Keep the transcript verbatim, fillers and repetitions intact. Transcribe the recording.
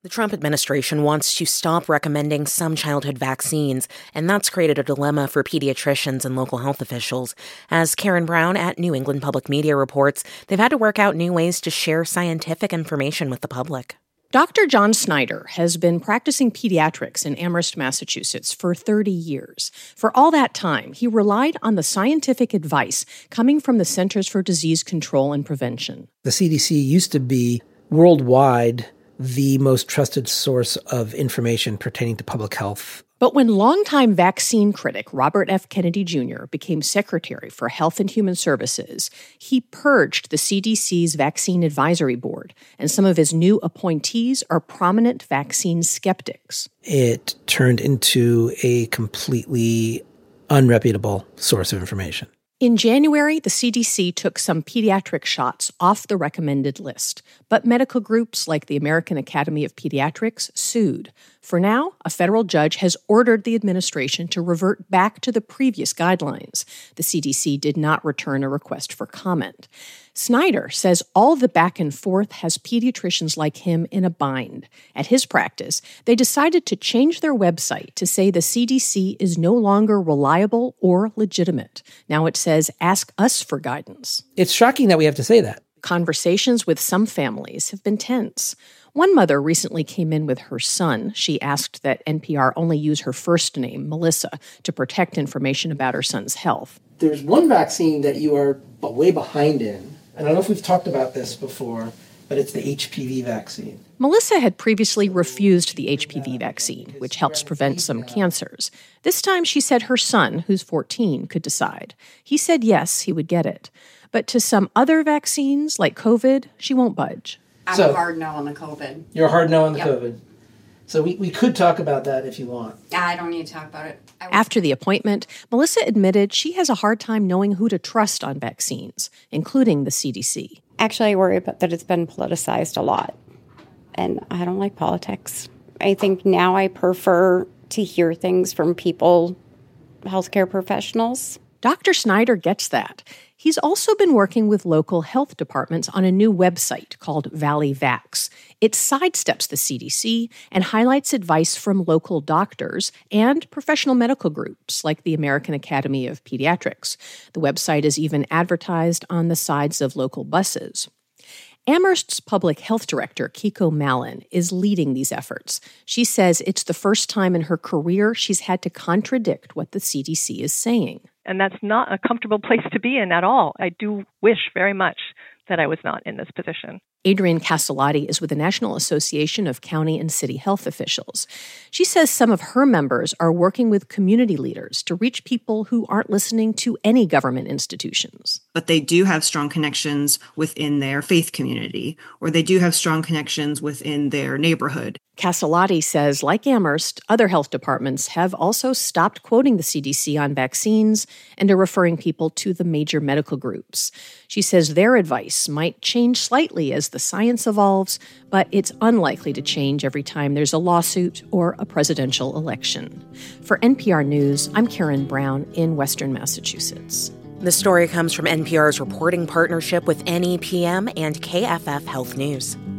The Trump administration wants to stop recommending some childhood vaccines, and that's created a dilemma for pediatricians and local health officials. As Karen Brown at New England Public Media reports, they've had to work out new ways to share scientific information with the public. Doctor John Snyder has been practicing pediatrics in Amherst, Massachusetts for thirty years. For all that time, he relied on the scientific advice coming from the Centers for Disease Control and Prevention. The C D C used to be worldwide the most trusted source of information pertaining to public health. But when longtime vaccine critic Robert F. Kennedy Junior became Secretary for Health and Human Services, he purged the C D C's Vaccine Advisory Board, and some of his new appointees are prominent vaccine skeptics. It turned into a completely unreputable source of information. In January, the C D C took some pediatric shots off the recommended list, but medical groups like the American Academy of Pediatrics sued. For now, a federal judge has ordered the administration to revert back to the previous guidelines. The C D C did not return a request for comment. Snyder says all the back and forth has pediatricians like him in a bind. At his practice, they decided to change their website to say the C D C is no longer reliable or legitimate. Now it says, ask us for guidance. It's shocking that we have to say that. Conversations with some families have been tense. One mother recently came in with her son. She asked that N P R only use her first name, Melissa, to protect information about her son's health. There's one vaccine that you are way behind in. I don't know if we've talked about this before, but it's the H P V vaccine. Melissa had previously refused the H P V vaccine, which helps prevent some cancers. This time she said her son, who's fourteen, could decide. He said yes, he would get it. But to some other vaccines, like COVID, she won't budge. I'm So, a hard no on the COVID. You're a hard no on the Yep. COVID. So we, we could talk about that if you want. I don't need to talk about it. I After the appointment, Melissa admitted she has a hard time knowing who to trust on vaccines, including the C D C. Actually, I worry about that it's been politicized a lot, and I don't like politics. I think now I prefer to hear things from people, healthcare professionals. Doctor Snyder gets that. He's also been working with local health departments on a new website called Valley Vax. It sidesteps the C D C and highlights advice from local doctors and professional medical groups like the American Academy of Pediatrics. The website is even advertised on the sides of local buses. Amherst's public health director, Kiko Mallon, is leading these efforts. She says it's the first time in her career she's had to contradict what the C D C is saying. And that's not a comfortable place to be in at all. I do wish very much that I was not in this position. Adrienne Castellati is with the National Association of County and City Health Officials. She says some of her members are working with community leaders to reach people who aren't listening to any government institutions. But they do have strong connections within their faith community, or they do have strong connections within their neighborhood. Castellati says, like Amherst, other health departments have also stopped quoting the C D C on vaccines and are referring people to the major medical groups. She says their advice might change slightly as the science evolves, but it's unlikely to change every time there's a lawsuit or a presidential election. For N P R News, I'm Karen Brown in Western Massachusetts. The story comes from N P R's reporting partnership with N E P M and K F F Health News.